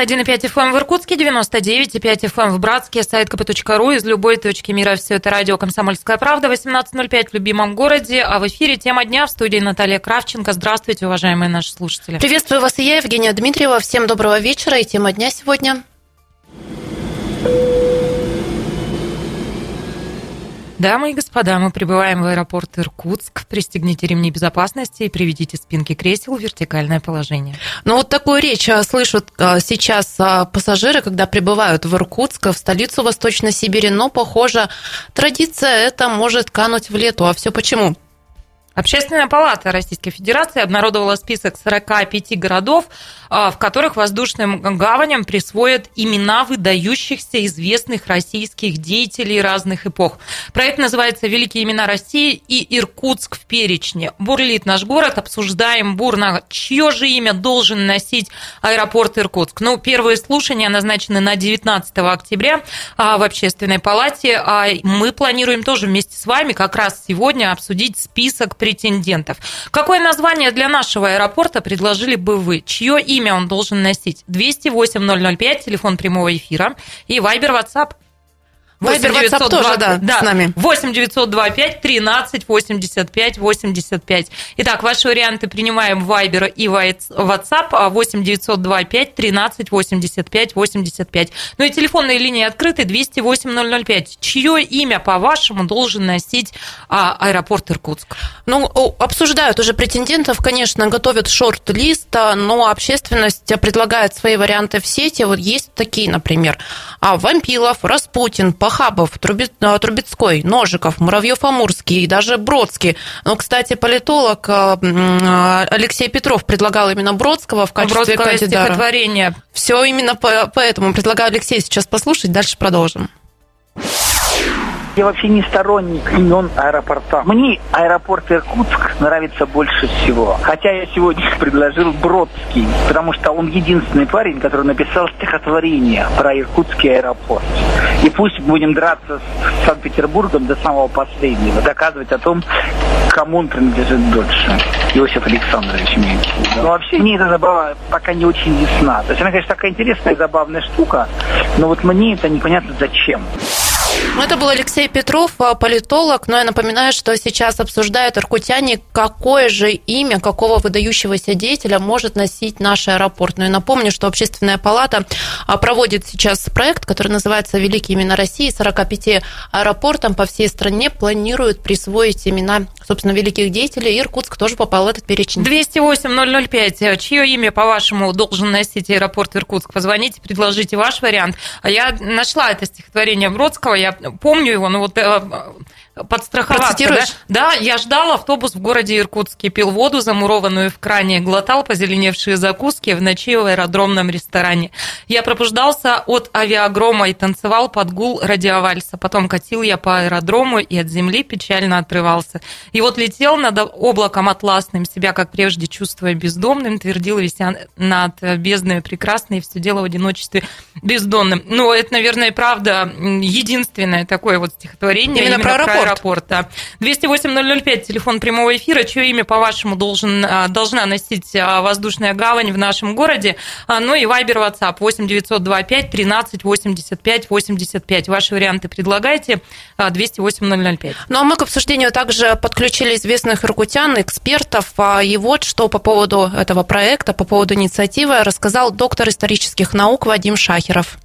91,5 FM в Иркутске, 99,5 FM в Братске, сайт kp.ru, из любой точки мира все это радио «Комсомольская правда», 18:05 в любимом городе, а в эфире «Тема дня», в студии Наталья Кравченко. Здравствуйте, уважаемые наши слушатели. Приветствую вас и я, Евгения Дмитриева. Всем доброго вечера, и «Тема дня» сегодня. Дамы и господа, мы прибываем в аэропорт Иркутск. Пристегните ремни безопасности и приведите спинки кресел в вертикальное положение. Ну, вот такую речь слышат сейчас пассажиры, когда прибывают в Иркутск, в столицу Восточной Сибири. Но, похоже, традиция эта может кануть в лету. А все почему? Общественная палата Российской Федерации обнародовала список 45 городов, в которых воздушным гаваням присвоят имена выдающихся известных российских деятелей разных эпох. Проект называется «Великие имена России» и «Иркутск в перечне». Бурлит наш город, обсуждаем бурно, чье же имя должен носить аэропорт Иркутск. Ну, первые слушания назначены на 19 октября в Общественной палате. Мы планируем тоже вместе с вами как раз сегодня обсудить список претендентов. Какое название для нашего аэропорта предложили бы вы? Чье имя он должен носить? 208-005, телефон прямого эфира, и Вайбер, WhatsApp. Вайбер, WhatsApp тоже, да, с нами. 8-925-13-85-85. Итак, ваши варианты принимаем Вайбер и WhatsApp 8-925-13-85-85. Ну и телефонные линии открыты 208-005. Чье имя, по-вашему, должен носить аэропорт Иркутск? Ну, обсуждают уже претендентов, конечно, готовят шорт-лист, но общественность предлагает свои варианты в сети. Вот есть такие, например, Вампилов, Распутин, Пахабов, Трубецкой, Ножиков, Муравьев-Амурский и даже Бродский. Но, кстати, политолог Алексей Петров предлагал именно Бродского в качестве кандидата. Стихотворение. Все именно поэтому. Предлагаю Алексея сейчас послушать, дальше продолжим. Я вообще не сторонник имен аэропорта. Мне аэропорт Иркутск нравится больше всего. Хотя я сегодня предложил Бродский, потому что он единственный парень, который написал стихотворение про иркутский аэропорт. И пусть будем драться с Санкт-Петербургом до самого последнего, доказывать о том, кому он принадлежит дольше. Иосиф Александрович имеется в виду. Но вообще мне эта забава пока не очень ясна. То есть она, конечно, такая интересная и забавная штука, но вот мне это непонятно зачем. Это был Алексей Петров, политолог, но я напоминаю, что сейчас обсуждают иркутяне, какое же имя, какого выдающегося деятеля может носить наш аэропорт. Ну и напомню, что Общественная палата проводит сейчас проект, который называется «Великие имена России». 45 аэропортам по всей стране планируют присвоить имена, собственно, великих деятелей. Иркутск тоже попал в этот перечень. 208-005. Чье имя, по-вашему, должен носить аэропорт Иркутск? Позвоните, предложите ваш вариант. Я нашла это стихотворение Бродского, я помню его, но вот подстраховаться. Да, я ждал автобус в городе Иркутске, пил воду, замурованную в кране, глотал позеленевшие закуски в ночи в аэродромном ресторане. Я пробуждался от авиагрома и танцевал под гул радиовальса. Потом катил я по аэродрому и от земли печально отрывался. И вот летел над облаком атласным, себя, как прежде, чувствуя бездомным, твердил, вися над бездной прекрасной, и все дело в одиночестве бездонным. Ну, это, наверное, правда, единственное такое вот стихотворение именно про аэропорт. 208-005, телефон прямого эфира. Чье имя, по-вашему, должна носить воздушная гавань в нашем городе? Ну и Вайбер, WhatsApp 8-925-13-85-85. Ваши варианты предлагайте. 208-005. Ну а мы к обсуждению также подключили известных иркутян, экспертов. И вот что по поводу этого проекта, по поводу инициативы рассказал доктор исторических наук Вадим Шахеров.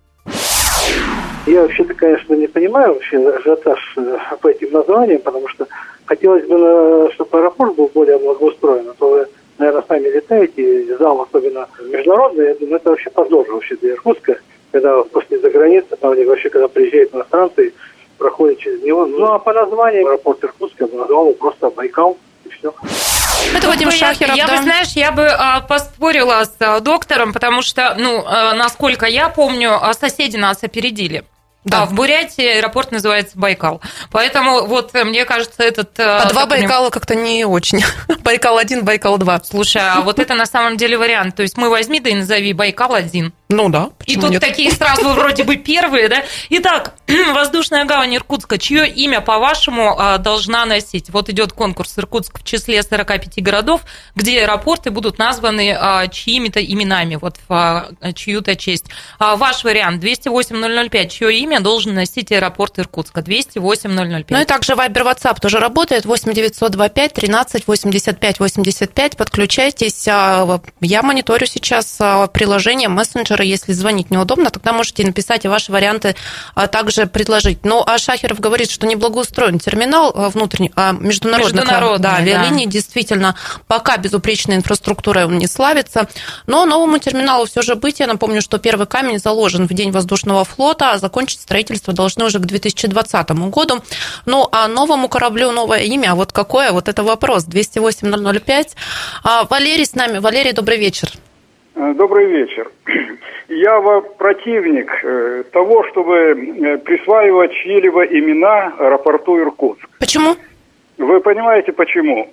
Я вообще-то, конечно, не понимаю вообще ажиотаж по этим названиям, потому что хотелось бы, чтобы аэропорт был более благоустроен. А то вы, наверное, сами летаете, зал особенно международный, я думаю, это вообще позор вообще для Иркутска, когда после за границы, там вообще, когда приезжают иностранцы, проходят через него. Ну, а по названию аэропорт Иркутска я бы назвал его просто Байкал, и все. Это Вадим Шахеров, я бы поспорила с доктором, потому что, насколько я помню, соседи нас опередили. Да, в Бурятии аэропорт называется Байкал. Поэтому вот мне кажется, этот... А два Байкала как-то не очень. Байкал-1, Байкал-2. Слушай, а вот это на самом деле вариант. То есть мы возьми, да и назови Байкал-1. Ну да. И тут такие сразу вроде бы первые, да? Итак, воздушная гавань Иркутска, чье имя, по-вашему, должна носить? Вот идет конкурс «Иркутск в числе 45 городов», где аэропорты будут названы чьими-то именами, вот в чью-то честь. Ваш вариант 208-005, чье имя должен носить аэропорт Иркутска? 208-005. Ну и также Viber, WhatsApp тоже работает. 8-925 13 85 85. Подключайтесь. Я мониторю сейчас приложение мессенджера. Если звонить неудобно, тогда можете написать и ваши варианты также предложить. Ну, а Шахеров говорит, что неблагоустроен терминал внутренний, международных авиалиний. Действительно, пока безупречной инфраструктурой он не славится. Но новому терминалу все же быть. Я напомню, что первый камень заложен в День воздушного флота, а закончить строительство должны уже к 2020 году. Ну, а новому кораблю новое имя, вот какое, вот это вопрос. 208-005. Валерий с нами. Валерий, добрый вечер. Добрый вечер. Я противник того, чтобы присваивать чьи-либо имена аэропорту Иркутск. Почему? Вы понимаете, почему?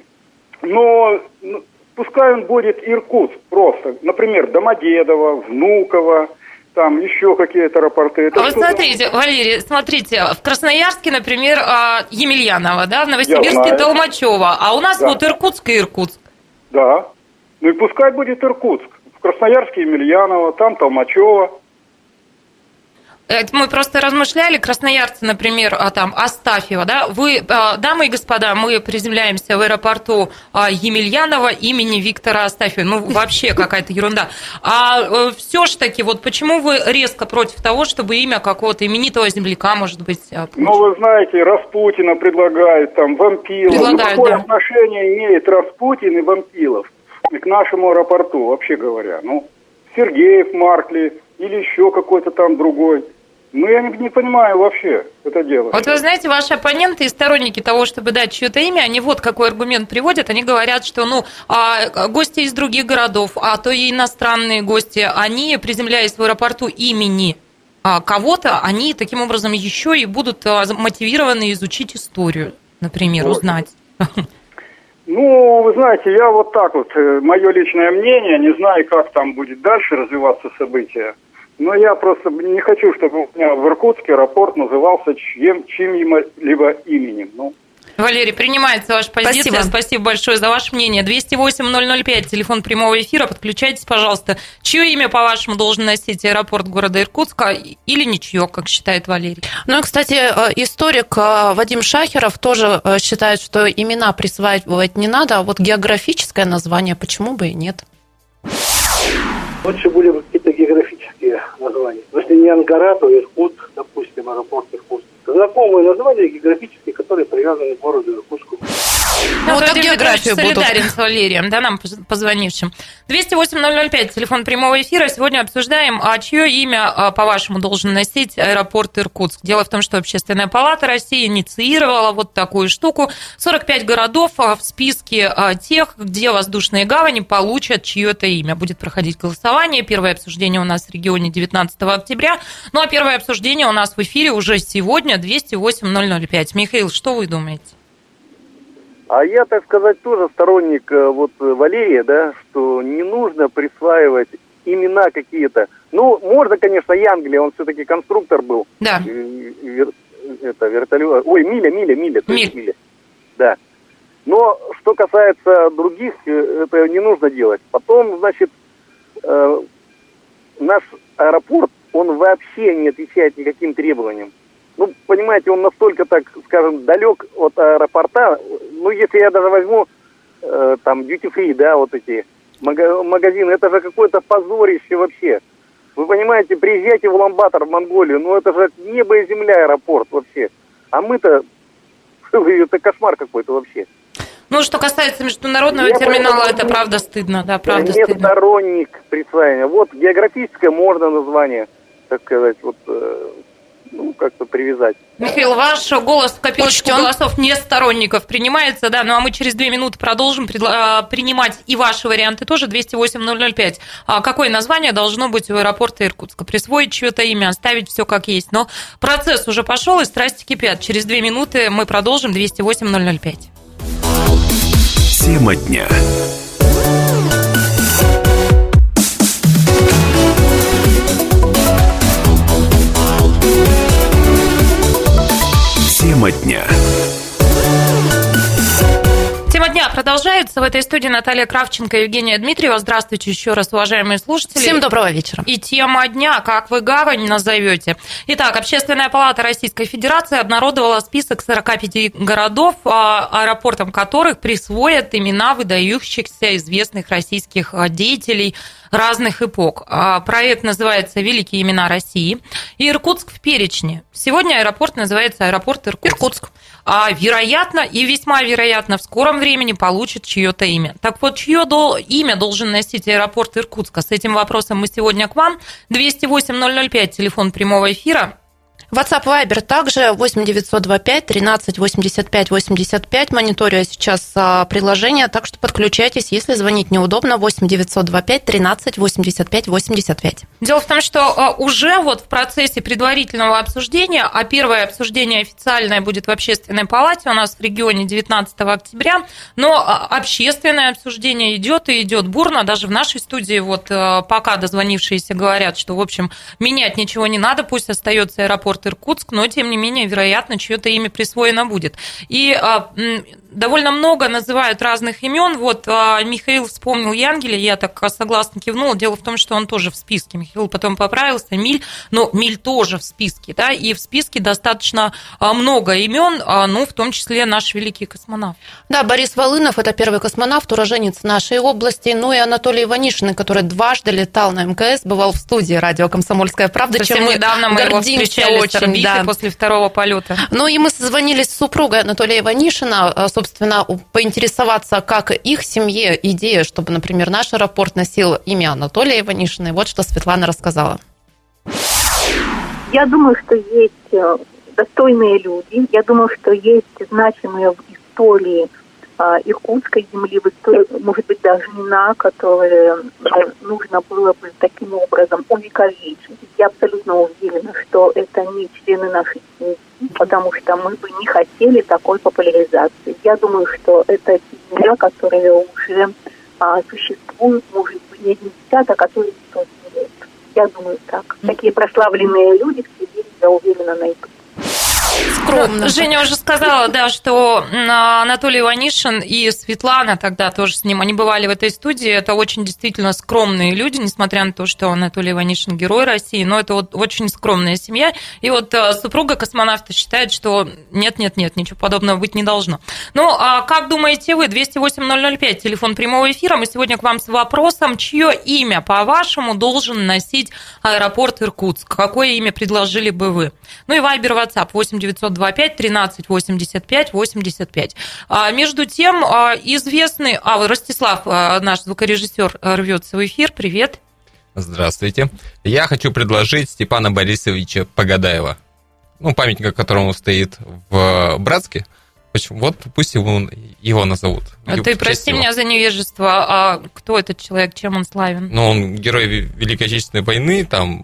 Но пускай он будет Иркутск просто. Например, Домодедово, Внуково, там еще какие-то аэропорты. Это вы смотрите, Валерий, в Красноярске, например, Емельянова, да, в Новосибирске Толмачева, а у нас вот Иркутск и Иркутск. Да. Ну и пускай будет Иркутск. В Красноярске Емельянова, там Толмачева. Это мы просто размышляли, красноярцы, например, там Астафьева, да, вы, дамы и господа, мы приземляемся в аэропорту Емельянова имени Виктора Астафьева, ну, вообще какая-то ерунда. А все ж таки, вот почему вы резко против того, чтобы имя какого-то именитого земляка, может быть, Ну, вы знаете, Распутина предлагают, там, Вампилов. Какое отношение имеет Распутин и Вампилов к нашему аэропорту, вообще говоря? Ну, Сергеев, Маркли или еще какой-то там другой. Ну, я не понимаю вообще это дело. Вот вы знаете, ваши оппоненты и сторонники того, чтобы дать чье-то имя, они вот какой аргумент приводят. Они говорят, что гости из других городов, а то и иностранные гости, они, приземляясь в аэропорту имени кого-то, они таким образом еще и будут мотивированы изучить историю, например, узнать. Ну, вы знаете, я вот так вот, мое личное мнение, не знаю, как там будет дальше развиваться события. Но я просто не хочу, чтобы у меня в Иркутске аэропорт назывался чьим-либо именем. Ну. Валерий, принимается ваша позиция. Спасибо большое за ваше мнение. 208-005, телефон прямого эфира. Подключайтесь, пожалуйста. Чье имя, по-вашему, должен носить аэропорт города Иркутска или ничье, как считает Валерий? Ну и, кстати, историк Вадим Шахеров тоже считает, что имена присваивать не надо, а вот географическое название почему бы и нет. Лучше были бы какие-то географические названия. Если не Ангара, то Иркутск, допустим, аэропорт Иркутск. Знакомые названия географические, которые привязаны к городу Иркутску. Ну, вот так географию солидарен с Валерием, да, нам позвонившим. 208-005, телефон прямого эфира. Сегодня обсуждаем, чье имя, по-вашему, должен носить аэропорт Иркутск. Дело в том, что Общественная палата России инициировала вот такую штуку. 45 городов в списке тех, где воздушные гавани получат чье-то имя. Будет проходить голосование. Первое обсуждение у нас в регионе 19 октября. Ну, а первое обсуждение у нас в эфире уже сегодня, 208-005. Михаил, что вы думаете? А я, так сказать, тоже сторонник вот Валерия, да, что не нужно присваивать имена какие-то. Ну, можно, конечно, Янгли, он все-таки конструктор был. Да. Вертолет. Ой, Миля. Да. Но что касается других, это не нужно делать. Потом, значит, наш аэропорт, он вообще не отвечает никаким требованиям. Ну, понимаете, он настолько, так скажем, далек от аэропорта. Ну, если я даже возьму там duty-free, да, вот эти магазины, это же какое-то позорище вообще. Вы понимаете, приезжайте в Улан-Батор, в Монголию, ну это же небо и земля аэропорт вообще. А мы-то, это кошмар какой-то вообще. Ну, что касается международного терминала, это правда стыдно, да, правда стыдно. Я сторонник присваивания. Вот географическое можно название, так сказать, вот... Ну, как-то привязать. Михаил, ваш голос в копилочку голосов не сторонников принимается, да, ну а мы через 2 минуты продолжим принимать и ваши варианты тоже, 208-005. Какое название должно быть у аэропорта Иркутска? Присвоить чье-то имя, оставить все как есть. Но процесс уже пошел, и страсти кипят. Через 2 минуты мы продолжим, 208-005. Тема дня. Тема дня. Тема дня продолжается. В этой студии Наталья Кравченко и Евгения Дмитриева. Здравствуйте еще раз, уважаемые слушатели. Всем доброго вечера. И тема дня, как вы гавань назовете. Итак, Общественная палата Российской Федерации обнародовала список 45 городов, аэропортам которых присвоят имена выдающихся известных российских деятелей разных эпох. Проект называется «Великие имена России». И Иркутск в перечне. Сегодня аэропорт называется аэропорт Иркутск. Вероятно, и весьма вероятно, в скором времени получит чье-то имя. Так вот, чье имя должен носить аэропорт Иркутска? С этим вопросом мы сегодня к вам. 208-005, телефон прямого эфира. WhatsApp, Viber также 8 925 13 85 85. Мониторю я сейчас приложение, так что подключайтесь, если звонить неудобно. 8 925 13 85 85. Дело в том, что уже вот в процессе предварительного обсуждения, а первое обсуждение официальное будет в Общественной палате у нас в регионе 19 октября, но общественное обсуждение идет и идет бурно. Даже в нашей студии вот пока дозвонившиеся говорят, что, в общем, менять ничего не надо, пусть остается аэропорт Иркутск, но, тем не менее, вероятно, чье-то имя присвоено будет. И довольно много называют разных имен. Вот Михаил вспомнил Янгеля, я так согласно кивнула. Дело в том, что он тоже в списке. Михаил потом поправился, Миль, но Миль тоже в списке, да, и в списке достаточно много имен, ну, в том числе наш великий космонавт. Да, Борис Волынов – это первый космонавт, уроженец нашей области, ну и Анатолий Иванишин, который дважды летал на МКС, бывал в студии радио «Комсомольская правда», совсем чем недавно мы его встречали очень, с орбиты, да, после второго полета. Ну и мы созвонились с супругой Анатолия Иванишина, собственно, поинтересоваться, как их семье идея, чтобы, например, наш аэропорт носил имя Анатолия Иванишина. И вот что Светлана рассказала. Я думаю, что есть достойные люди. Я думаю, что есть значимые в истории иркутской земли, в истории, может быть, даже имена, которые нужно было бы таким образом увековечить. Я абсолютно уверена, что это не члены нашей семьи, потому что мы бы не хотели такой популяризации. Я думаю, что это семья, которая уже существует, может быть, не один десяток, а то и сотни лет. Я думаю так. Такие прославленные люди в себе, я уверена, найдут. Скромно. Женя уже сказала, да, что Анатолий Иванишин и Светлана тогда тоже с ним, они бывали в этой студии, это очень действительно скромные люди, несмотря на то, что Анатолий Иванишин герой России, но это вот очень скромная семья, и вот супруга космонавта считает, что нет, ничего подобного быть не должно. Ну, а как думаете вы? 208-005, телефон прямого эфира, мы сегодня к вам с вопросом, чье имя, по-вашему, должен носить аэропорт Иркутск? Какое имя предложили бы вы? Ну и Viber, WhatsApp, 8 925 13 85 85. Между тем, известный... Ростислав, наш звукорежиссер, рвется в эфир. Привет. Здравствуйте. Я хочу предложить Степана Борисовича Погадаева. Ну, памятник, которому стоит в Братске. Вот пусть его назовут. Ты прости меня за невежество. А кто этот человек, чем он славен? Ну, он герой Великой Отечественной войны, там...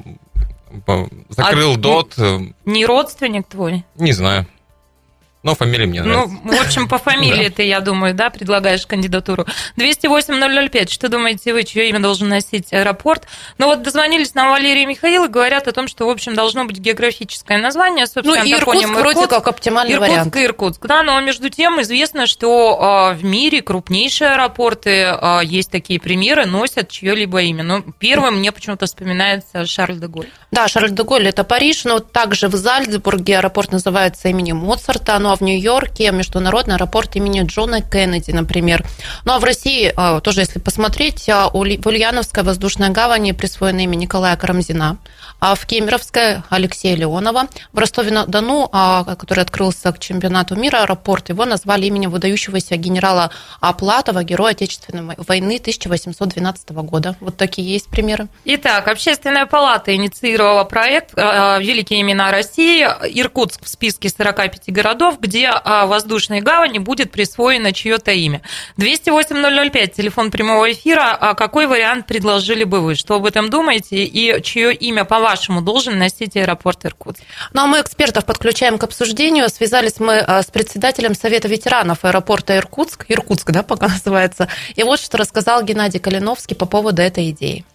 Закрыл ДОТ. Не родственник твой? Не знаю. Но фамилия мне нравится. Ну, в общем, по фамилии ты, я думаю, да, предлагаешь кандидатуру. 208-005. Что думаете вы, чье имя должен носить аэропорт? Ну, вот дозвонились нам Валерий и Михаил и говорят о том, что, в общем, должно быть географическое название. Собственно, ну, Иркутск вроде как оптимальный вариант. Иркутск, да, но между тем известно, что в мире крупнейшие аэропорты, есть такие примеры, носят чье-либо имя. Но первым мне почему-то вспоминается Шарль де Голль. Да, Шарль де Голль – это Париж, но также в Зальцбурге аэропорт называется именем Моцарта. Ну, в Нью-Йорке международный аэропорт имени Джона Кеннеди, например. Ну а в России тоже, если посмотреть, в Ульяновской воздушной гавани присвоено имя Николая Карамзина, а в Кемеровской Алексея Леонова, в Ростове-на-Дону, который открылся к чемпионату мира аэропорт, его назвали именем выдающегося генерала Платова, героя Отечественной войны 1812 года. Вот такие есть примеры. Итак, Общественная палата инициировала проект «Великие имена России». Иркутск в списке 45 городов, где воздушной гавани будет присвоено чье-то имя. 208-005, телефон прямого эфира. Какой вариант предложили бы вы? Что об этом думаете? И чье имя, по-вашему, должен носить аэропорт Иркутск? Ну, а мы экспертов подключаем к обсуждению. Связались мы с председателем Совета ветеранов аэропорта Иркутск, да, пока называется. И вот что рассказал Геннадий Калиновский по поводу этой идеи.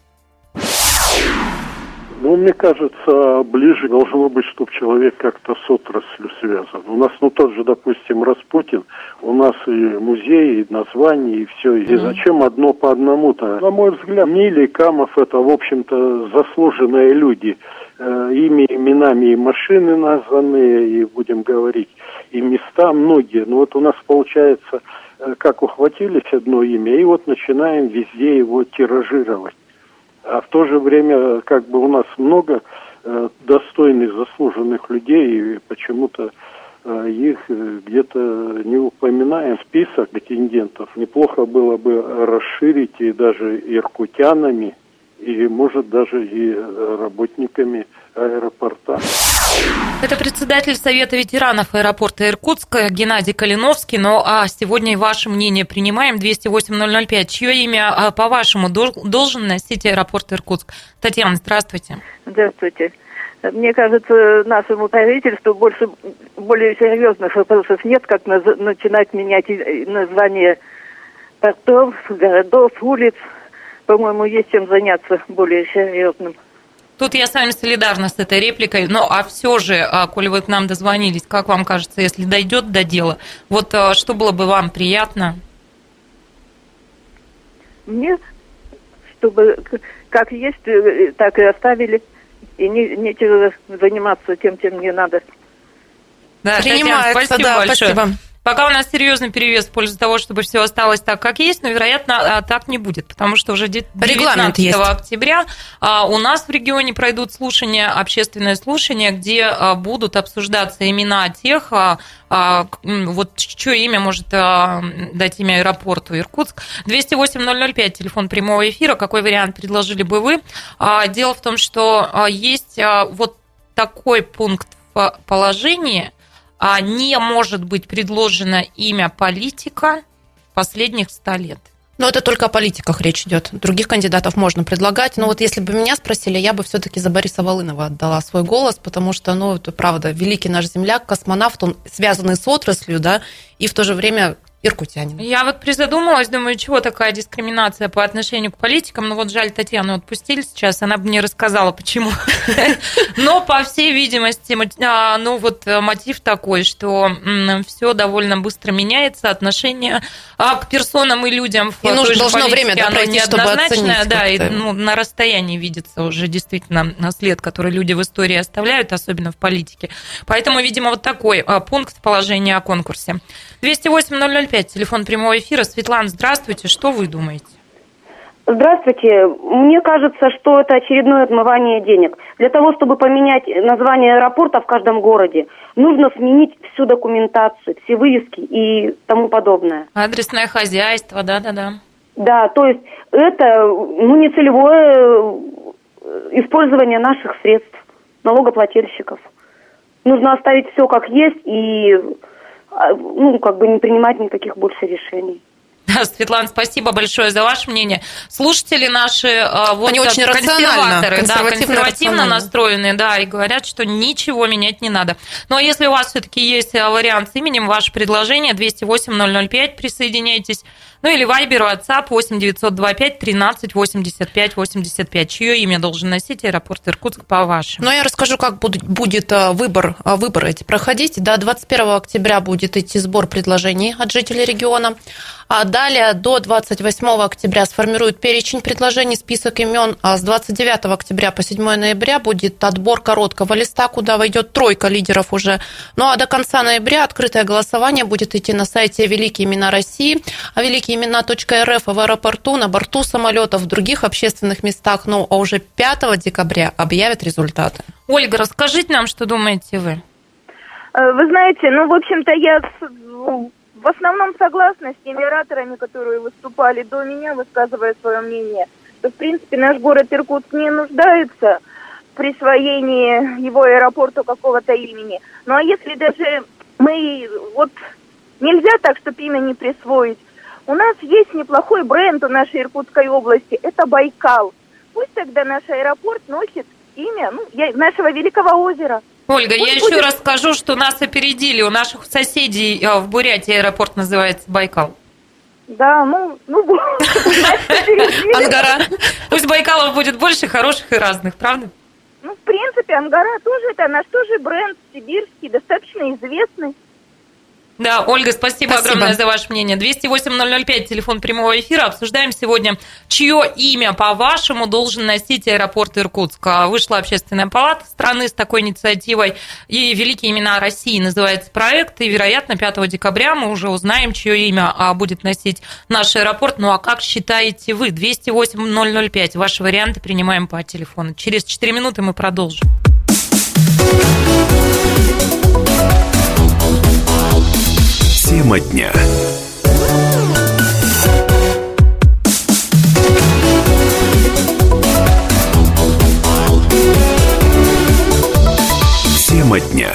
Ну, мне кажется, ближе должно быть, чтобы человек как-то с отраслью связан. У нас, тот же, допустим, Распутин, у нас и музей, и название, и все. И зачем одно по одному-то? На мой взгляд, Мили и Камов — это, в общем-то, заслуженные люди. Ими, именами и машины названы, и, будем говорить, и места многие. Но вот у нас получается, как ухватились одно имя, и вот начинаем везде его тиражировать. А в то же время, как бы, у нас много достойных, заслуженных людей, и почему-то их где-то не упоминаем. Список претендентов неплохо было бы расширить и даже иркутянами, и, может, даже и работниками аэропорта. Это председатель Совета ветеранов аэропорта Иркутска Геннадий Калиновский. Ну, а сегодня и ваше мнение принимаем. 208-005. Чье имя, по-вашему, должен носить аэропорт Иркутск? Татьяна, здравствуйте. Здравствуйте. Мне кажется, нашему правительству более серьезных вопросов нет, как начинать менять название портов, городов, улиц. По-моему, есть чем заняться более серьезным. Тут я с вами солидарна с этой репликой, но а все же, коли вы к нам дозвонились, как вам кажется, если дойдет до дела, вот что было бы вам приятно? Мне, чтобы как есть, так и оставили, и нечего заниматься тем, чем не надо. Да, Татьяна, спасибо большое. Спасибо. Пока у нас серьезный перевес в пользу того, чтобы все осталось так, как есть, но, вероятно, так не будет, потому что уже 19 октября у нас в регионе пройдут общественные слушания, где будут обсуждаться имена тех, вот чье имя может дать имя аэропорту Иркутск. 208-005, телефон прямого эфира. Какой вариант предложили бы вы? Дело в том, что есть вот такой пункт в положении: не может быть предложено имя политика последних 100 лет. Но это только о политиках речь идет. Других кандидатов можно предлагать. Но вот если бы меня спросили, я бы все-таки за Бориса Волынова отдала свой голос, потому что, это правда, великий наш земляк, космонавт, он связанный с отраслью, да, и в то же время иркутянин. Я вот призадумалась, думаю, чего такая дискриминация по отношению к политикам. Ну вот жаль, Татьяну отпустили сейчас, она бы мне рассказала, почему. Но, по всей видимости, мотив такой, что все довольно быстро меняется, отношение к персонам и людям в той же политике, должно время пройти, чтобы оценить. Да, и на расстоянии видится уже действительно след, который люди в истории оставляют, особенно в политике. Поэтому, видимо, вот такой пункт в положении о конкурсе. 208-005, телефон прямого эфира. Светлана, здравствуйте. Что вы думаете? Здравствуйте. Мне кажется, что это очередное отмывание денег. Для того, чтобы поменять название аэропорта в каждом городе, нужно сменить всю документацию, все вывески и тому подобное. Адресное хозяйство, да-да-да. Да, то есть это нецелевое использование наших средств, налогоплательщиков. Нужно оставить все как есть и не принимать никаких больше решений. Светлана, спасибо большое за ваше мнение. Слушатели наши, они очень консервативно настроенные, да, и говорят, что ничего менять не надо. Ну, а если у вас все-таки есть вариант с именем, ваше предложение, 208-005, присоединяйтесь. Ну, или Вайбер, WhatsApp 8-925 13 85 85. Чье имя должен носить аэропорт Иркутск, по-вашему? Ну, я расскажу, как будет выборы эти проходить. До 21 октября будет идти сбор предложений от жителей региона. А Далее до 28 октября сформируют перечень предложений, список имен, а с 29 октября по 7 ноября будет отбор короткого листа, куда войдет 3 лидеров уже. Ну а до конца ноября открытое голосование будет идти на сайте «Великие имена России», великиеимена.рф, в аэропорту, на борту самолетов, в других общественных местах. Ну а уже 5 декабря объявят результаты. Ольга, расскажите нам, что думаете вы. Вы знаете, в общем-то, я в основном согласна с теми ораторами, которые выступали до меня, высказывая свое мнение, что, в принципе, наш город Иркутск не нуждается в присвоении его аэропорту какого-то имени. Ну, а если даже нельзя так, чтобы имя не присвоить. У нас есть неплохой бренд у нашей Иркутской области, это Байкал. Пусть тогда наш аэропорт носит имя нашего великого озера. Ольга, я еще раз скажу, что нас опередили. У наших соседей в Бурятии аэропорт называется Байкал. Да, Ангара. Пусть Байкалов будет больше, хороших и разных, правда? В принципе, Ангара тоже, это наш тоже бренд сибирский, достаточно известный. Да, Ольга, спасибо огромное за ваше мнение. 208-005, телефон прямого эфира. Обсуждаем сегодня, чье имя, по-вашему, должен носить аэропорт Иркутска. Вышла Общественная палата страны с такой инициативой. И «Великие имена России» называется проект. И, вероятно, 5 декабря мы уже узнаем, чье имя будет носить наш аэропорт. Ну, а как считаете вы? 208-005. Ваши варианты принимаем по телефону. Через 4 минуты мы продолжим. Тема дня. Тема дня.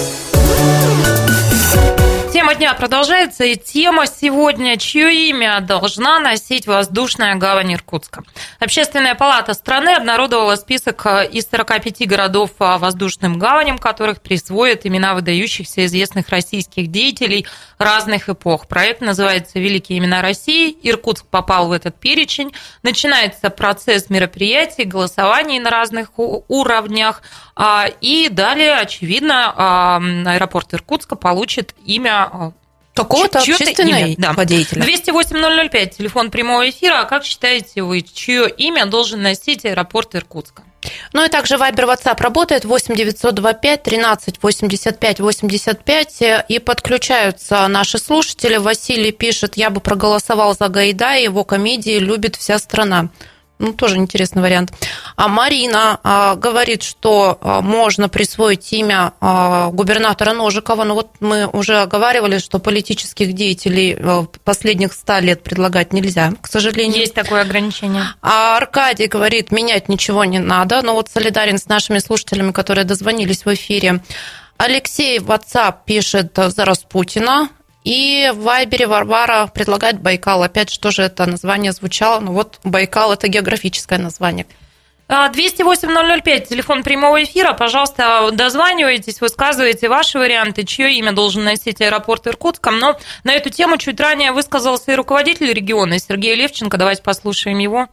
Тема дня продолжается, и тема сегодня, чье имя должна носить воздушная гавань Иркутска. Общественная палата страны обнародовала список из 45 городов воздушным гаваням, которых присвоят имена выдающихся известных российских деятелей разных эпох. Проект называется «Великие имена России». Иркутск попал в этот перечень. Начинается процесс мероприятий, голосований на разных уровнях. И далее, очевидно, аэропорт Иркутска получит имя какого-то общественного деятеля. 208-005, телефон прямого эфира. А как считаете вы, чье имя должен носить аэропорт Иркутска? Ну и также Вайбер, WhatsApp работает 8-925 13 85 85, и подключаются наши слушатели. Василий пишет: я бы проголосовал за Гайдая, его комедии любит вся страна. Тоже интересный вариант. А Марина говорит, что можно присвоить имя губернатора Ножикова. Но вот мы уже оговаривали, что политических деятелей последних 100 лет предлагать нельзя, к сожалению. Есть такое ограничение. А Аркадий говорит, менять ничего не надо. Но вот солидарен с нашими слушателями, которые дозвонились в эфире. Алексей в WhatsApp пишет за Распутина. И в Вайбере Варвара предлагает Байкал. Опять что же это название звучало? Байкал – это географическое название. 208-005, телефон прямого эфира. Пожалуйста, дозванивайтесь, высказывайте ваши варианты, чье имя должен носить аэропорт Иркутска. Но на эту тему чуть ранее высказался и руководитель региона Сергей Левченко. Давайте послушаем его.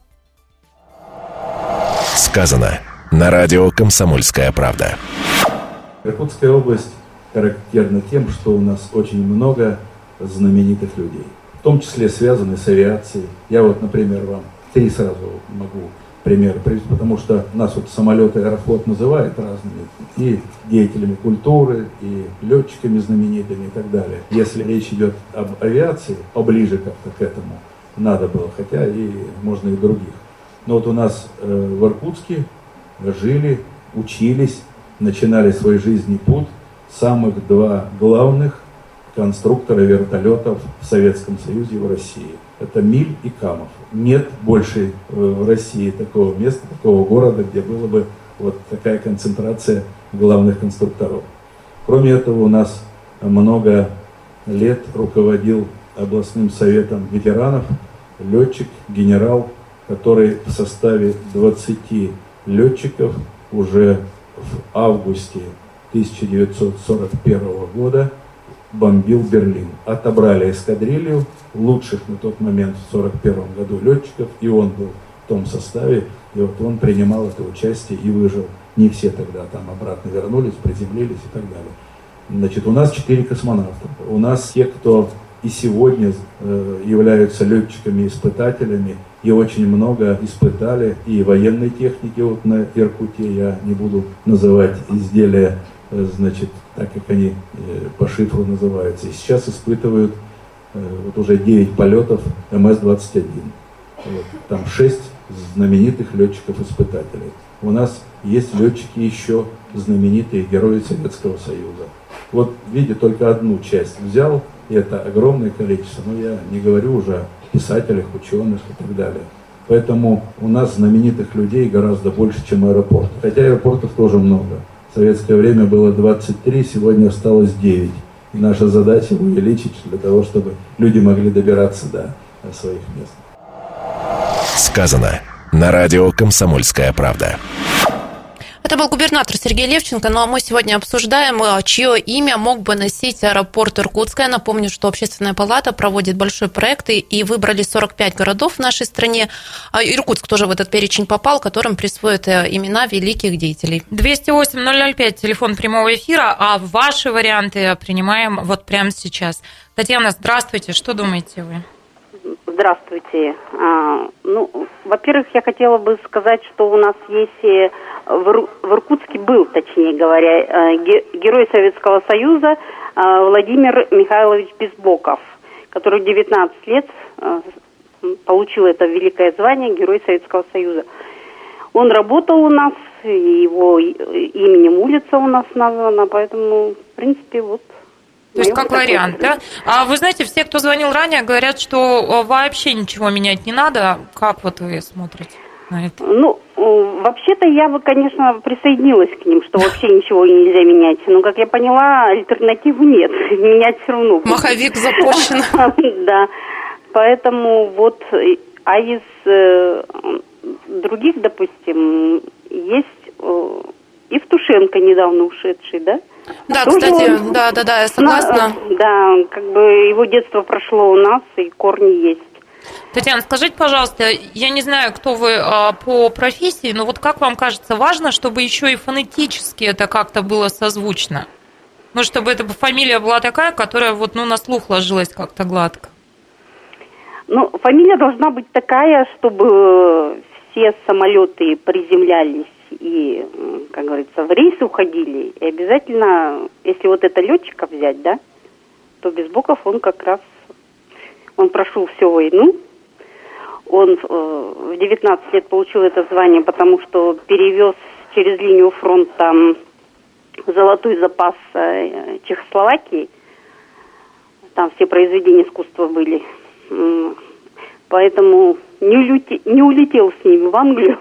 Сказано на радио «Комсомольская правда». Иркутская область характерно тем, что у нас очень много знаменитых людей, в том числе связанные с авиацией. Я например, вам 3 сразу могу примеры привести, потому что нас самолет Аэрофлот называют разными и деятелями культуры, и летчиками знаменитыми и так далее. Если речь идет об авиации, поближе как-то к этому надо было, хотя и можно и других. Но у нас в Иркутске жили, учились, начинали свой жизненный путь самых 2 главных конструктора вертолетов в Советском Союзе и в России. Это Миль и Камов. Нет больше в России такого места, такого города, где была бы такая концентрация главных конструкторов. Кроме этого, у нас много лет руководил областным советом ветеранов летчик, генерал, который в составе 20 летчиков уже в августе 1941 года бомбил Берлин. Отобрали эскадрилью лучших на тот момент в 1941 году летчиков, и он был в том составе, и он принимал это участие и выжил. Не все тогда там обратно вернулись, приземлились и так далее. У нас 4 космонавта. У нас те, кто и сегодня являются летчиками-испытателями, и очень много испытали и военной техники вот на Иркуте. Я не буду называть изделия, значит, так как они по шифру называются. И сейчас испытывают вот уже 9 полетов МС-21. Вот, там 6 знаменитых летчиков-испытателей. У нас есть летчики еще знаменитые, герои Советского Союза. Вот, видите, только одну часть взял, и это огромное количество, но я не говорю уже о писателях, ученых и так далее. Поэтому у нас знаменитых людей гораздо больше, чем аэропортов. Хотя аэропортов тоже много. В советское время было 23, сегодня осталось 9. И наша задача увеличить для того, чтобы люди могли добираться до своих мест. Сказано на радио «Комсомольская правда». Это был губернатор Сергей Левченко, ну а мы сегодня обсуждаем, чье имя мог бы носить аэропорт Иркутска. Я напомню, что Общественная палата проводит большой проект, и выбрали 45 городов в нашей стране. Иркутск тоже в этот перечень попал, которым присвоят имена великих деятелей. 208-005, телефон прямого эфира, а ваши варианты принимаем вот прямо сейчас. Татьяна, здравствуйте, что думаете вы? Здравствуйте. Во-первых, я хотела бы сказать, что у нас есть в Иркутске был, точнее говоря, герой Советского Союза Владимир Михайлович Безбоков, который в 19 лет получил это великое звание Герой Советского Союза. Он работал у нас, его именем улица у нас названа, поэтому, в принципе, вот. То есть как вариант, да? А вы знаете, все, кто звонил ранее, говорят, что вообще ничего менять не надо. Как вот вы смотрите на это? Вообще-то я бы, конечно, присоединилась к ним, что вообще ничего нельзя менять. Но, как я поняла, альтернативы нет. Менять все равно. Маховик запущен. Да. Поэтому вот, а из других, допустим, есть Евтушенко, недавно ушедший, да? Да, кстати, да, я согласна. Да, как бы его детство прошло у нас, и корни есть. Татьяна, скажите, пожалуйста, я не знаю, кто вы по профессии, но вот как вам кажется, важно, чтобы еще и фонетически это как-то было созвучно? Ну, чтобы эта фамилия была такая, которая вот, на слух ложилась как-то гладко. Фамилия должна быть такая, чтобы все самолеты приземлялись и, как говорится, в рейсы уходили. И обязательно, если вот это летчика взять, да, то Безбоков, он как раз, он прошел всю войну. Он в 19 лет получил это звание, потому что перевез через линию фронта золотой запас Чехословакии. Там все произведения искусства были. Поэтому не улетел с ними в Англию.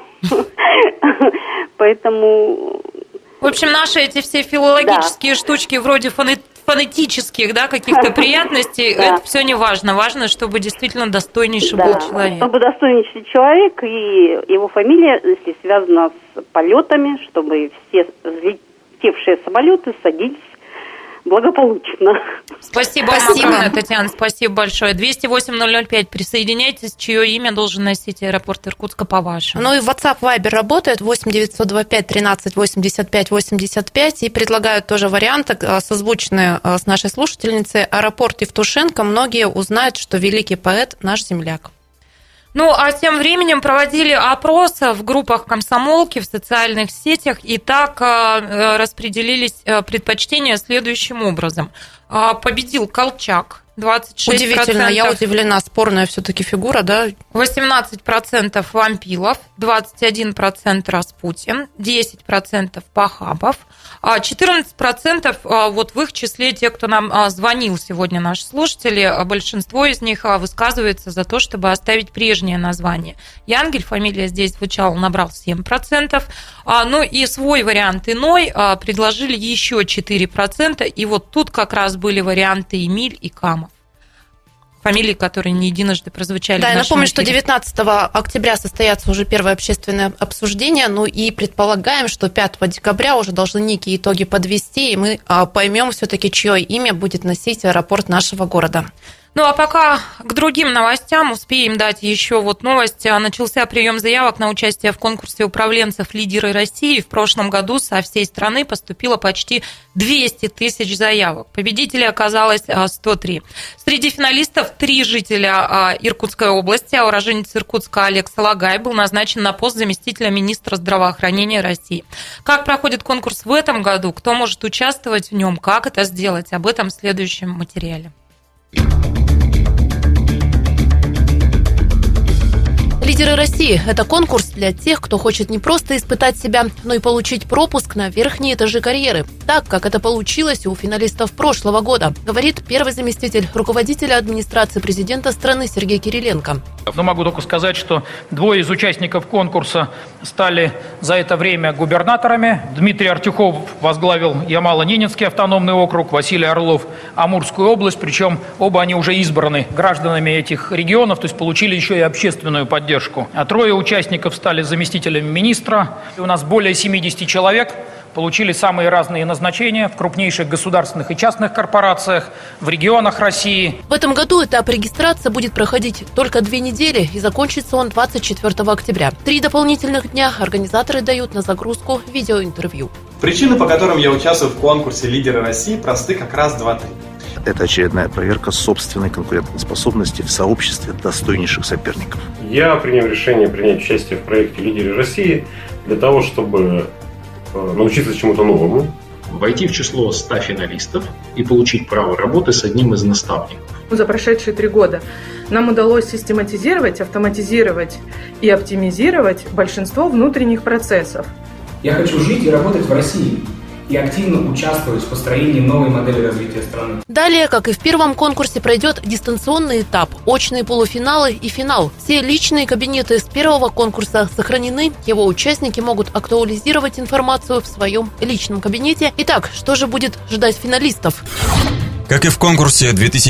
Поэтому... В общем, наши эти все филологические штучки вроде фонетических, да, каких-то приятностей, это все не важно. Важно, чтобы действительно достойнейший был человек. Чтобы достойнейший человек, и его фамилия, если связана с полетами, чтобы все взлетевшие самолеты садились благополучно. Спасибо вам огромное, Татьяна, спасибо большое. 208-005, присоединяйтесь, чье имя должен носить аэропорт Иркутска по-вашему. Ну и WhatsApp, Viber работает, 8-925 13 85 85, и предлагают тоже варианты, созвучные с нашей слушательницей. Аэропорт Евтушенко, многие узнают, что великий поэт наш земляк. Ну, а тем временем проводили опрос в группах комсомолки, в социальных сетях, и так распределились предпочтения следующим образом. Победил Колчак, 26%. Удивительно, я удивлена, спорная все-таки фигура, да? 18% Вампилов, 21% Распутин, 10% Пахабов, 14% вот в их числе те, кто нам звонил сегодня, наши слушатели, большинство из них высказывается за то, чтобы оставить прежнее название. Янгель, фамилия здесь звучала, набрал 7%, ну и свой вариант иной предложили еще 4%, и вот тут как раз были варианты Эмиль и Камов. Фамилии, которые не единожды прозвучали. Да, я напомню, что 19 октября состоятся уже первое общественное обсуждение, ну и предполагаем, что 5 декабря уже должны некие итоги подвести, и мы поймем все-таки, чье имя будет носить аэропорт нашего города. Ну, а пока к другим новостям успеем дать еще вот новость. Начался прием заявок на участие в конкурсе управленцев «Лидеры России». В прошлом году со всей страны поступило почти 200 тысяч заявок. Победителей оказалось 103. Среди финалистов 3 жителя Иркутской области, а уроженец Иркутска Олег Салагай был назначен на пост заместителя министра здравоохранения России. Как проходит конкурс в этом году, кто может участвовать в нем, как это сделать, об этом в следующем материале. «Лидеры России» – это конкурс для тех, кто хочет не просто испытать себя, но и получить пропуск на верхние этажи карьеры, так, как это получилось у финалистов прошлого года, говорит первый заместитель руководителя администрации президента страны Сергей Кириленко. Но могу только сказать, что 2 из участников конкурса стали за это время губернаторами. Дмитрий Артюхов возглавил Ямало-Ненецкий автономный округ, Василий Орлов – Амурскую область, причем оба они уже избраны гражданами этих регионов, то есть получили еще и общественную поддержку. А 3 участников стали заместителями министра. И у нас более 70 человек получили самые разные назначения в крупнейших государственных и частных корпорациях, в регионах России. В этом году этап регистрации будет проходить только 2 недели, и закончится он 24 октября. 3 дополнительных дня организаторы дают на загрузку видеоинтервью. Причины, по которым я участвую в конкурсе «Лидеры России», просты как раз 2-3. Это очередная проверка собственной конкурентоспособности в сообществе достойнейших соперников. Я принял решение принять участие в проекте «Лидеры России» для того, чтобы научиться чему-то новому, войти в число 100 финалистов и получить право работы с одним из наставников. За прошедшие 3 года нам удалось систематизировать, автоматизировать и оптимизировать большинство внутренних процессов. Я хочу жить и работать в России и активно участвовать в построении новой модели развития страны. Далее, как и в первом конкурсе, пройдет дистанционный этап, очные полуфиналы и финал. Все личные кабинеты с первого конкурса сохранены, его участники могут актуализировать информацию в своем личном кабинете. Итак, что же будет ждать финалистов? Как и в конкурсе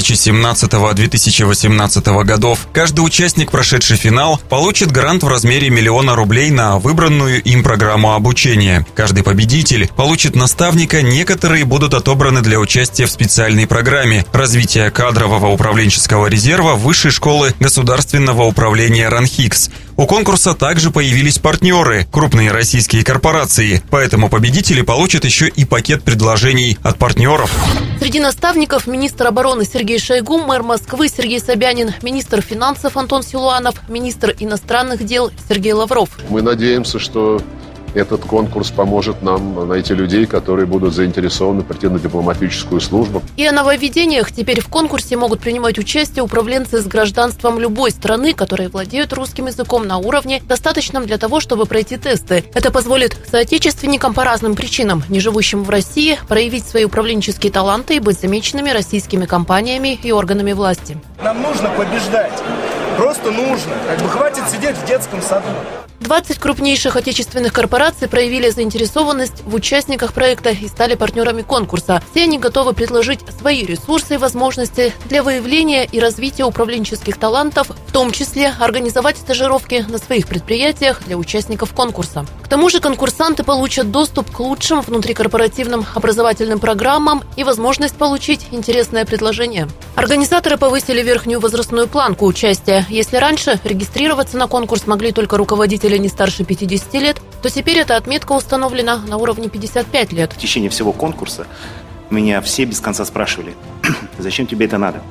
2017-2018 годов, каждый участник, прошедший финал, получит грант в размере 1 000 000 рублей на выбранную им программу обучения. Каждый победитель получит наставника, некоторые будут отобраны для участия в специальной программе развития кадрового управленческого резерва Высшей школы государственного управления РАНХИКС. У конкурса также появились партнеры – крупные российские корпорации, поэтому победители получат еще и пакет предложений от партнеров. Среди наставников министр обороны Сергей Шойгу, мэр Москвы Сергей Собянин, министр финансов Антон Силуанов, министр иностранных дел Сергей Лавров. Мы надеемся, что этот конкурс поможет нам найти людей, которые будут заинтересованы прийти на дипломатическую службу. И о нововведениях теперь в конкурсе могут принимать участие управленцы с гражданством любой страны, которые владеют русским языком на уровне, достаточном для того, чтобы пройти тесты. Это позволит соотечественникам по разным причинам, не живущим в России, проявить свои управленческие таланты и быть замеченными российскими компаниями и органами власти. Нам нужно побеждать. Просто нужно. Хватит сидеть в детском саду. 20 крупнейших отечественных корпораций проявили заинтересованность в участниках проекта и стали партнерами конкурса. Все они готовы предложить свои ресурсы и возможности для выявления и развития управленческих талантов, в том числе организовать стажировки на своих предприятиях для участников конкурса. К тому же конкурсанты получат доступ к лучшим внутрикорпоративным образовательным программам и возможность получить интересное предложение. Организаторы повысили верхнюю возрастную планку участия. Если раньше регистрироваться на конкурс могли только руководители не старше 50 лет, то теперь эта отметка установлена на уровне 55 лет. В течение всего конкурса меня все без конца спрашивали: зачем тебе это надо?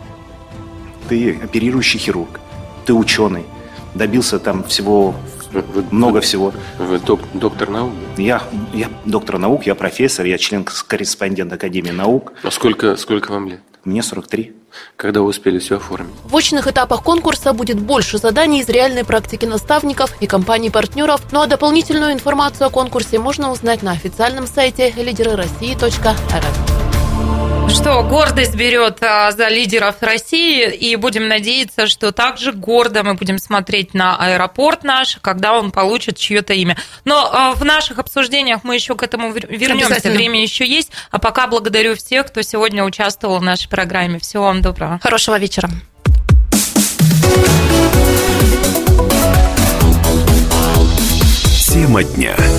Ты оперирующий хирург, ты ученый, добился там всего, много всего. Вы доктор наук? Я доктор наук, я профессор, я член-корреспондент Академии наук. А сколько вам лет? Мне 43. Когда вы успели все оформить? В очных этапах конкурса будет больше заданий из реальной практики наставников и компаний-партнеров. Ну а дополнительную информацию о конкурсе можно узнать на официальном сайте liderorossии.rf. Что гордость берет за лидеров России, и будем надеяться, что также гордо мы будем смотреть на аэропорт наш, когда он получит чье-то имя. Но в наших обсуждениях мы еще к этому вернемся, время еще есть. А пока благодарю всех, кто сегодня участвовал в нашей программе. Всего вам доброго. Хорошего вечера. Тема дня.